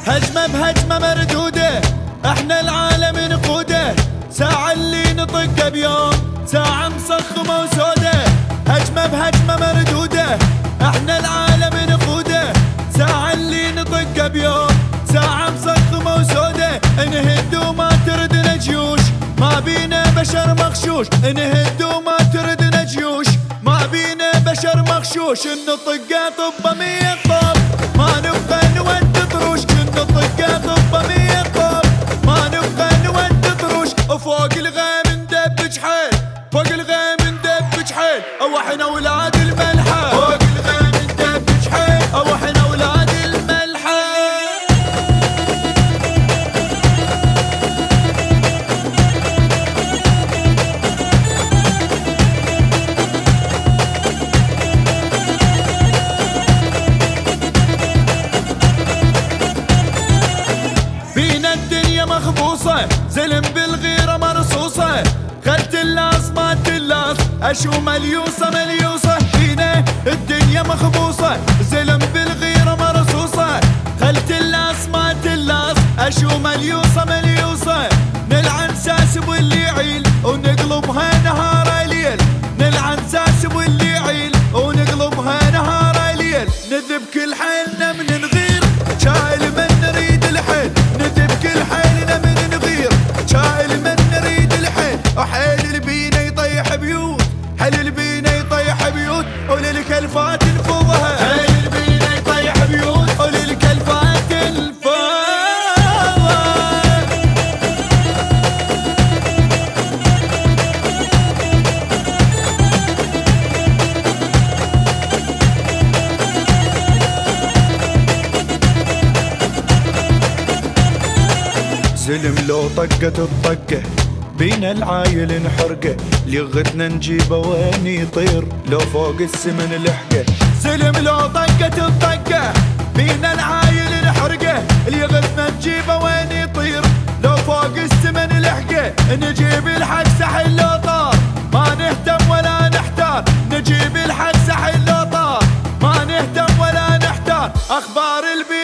هجمة بهجمة مردودة، احنا العالم نقوده، ساعة اللي نطقه بيوم ساعة مسخمة وسودة. هجمة بهجمة مردودة، احنا العالم نقوده، ساعة اللي نطقه بيوم ساعة مسخمة وسودة. نهد وما تردنا جيوش، ما بينا بشر مغشوش، نهد وما تردنا جيوش، ما بينا بشر مغشوش. نطقه طبه 100 طب، ما نبقى نود طروش، نطقه طبه 100 طب، ما نبقى نود طروش. وفوق الغيم ندب جحيل، فوق الغيم ندب جحيل، او احنا ولاد الملحة. فوق الغيم ندب جحيل، او احنا ولاد الملحة. بينا الدنيا مخبوصة، زلم بالغيرة مرصوصة، خلت اللاص ما تلاص، اشو مليوصة مليوصة. بينا الدنيا مخبوصة، زلم بالغيرة مرصوصة، خلت اللاص ما تلاص، اشو مليوصة مليوصة. نلعن ساسب واللي يعيل ونقلبها نهار ليل، نلعن ساسب واللي يعيل ونقلبها نهار ليل. نذب كل حيلنا من نغير، شايل من نريد الحيل، نذب كل حيلنا من نغير، شايل من نريد الحيل. وحيل البينا يطيح بيوت، حيل البينا يطيح بيوت، وللكلفات نفوضها. حيل البينا يطيح بيوت، وللكلفات نفوضها. زلم لو طقت الطقة بينا العايل نحرقه، لغتنا نجيبه وين يطير لو فوق السمن لحقه. زلم لو طقت الطقة بينا العايل نحرقه، لغتنا نجيبه وين يطير لو فوق السمن لحقه. نجيب الحق سحل لو طار، ما نهتم ولا نحتار، نجيب الحق سحل لو طار، ما نهتم ولا نحتار. اخبار البيت